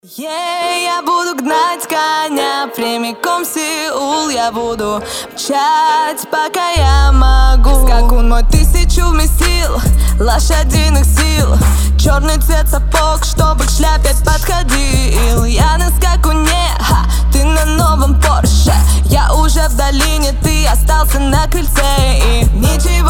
Я буду гнать коня прямиком в Сеул. Я буду мчать, пока я могу. Скакун мой 1000 вместил лошадиных сил. Черный цвет сапог, чтобы к шляпе подходил. Я на скакуне, ты на новом Порше. Я уже в долине, ты остался на крыльце. И ничего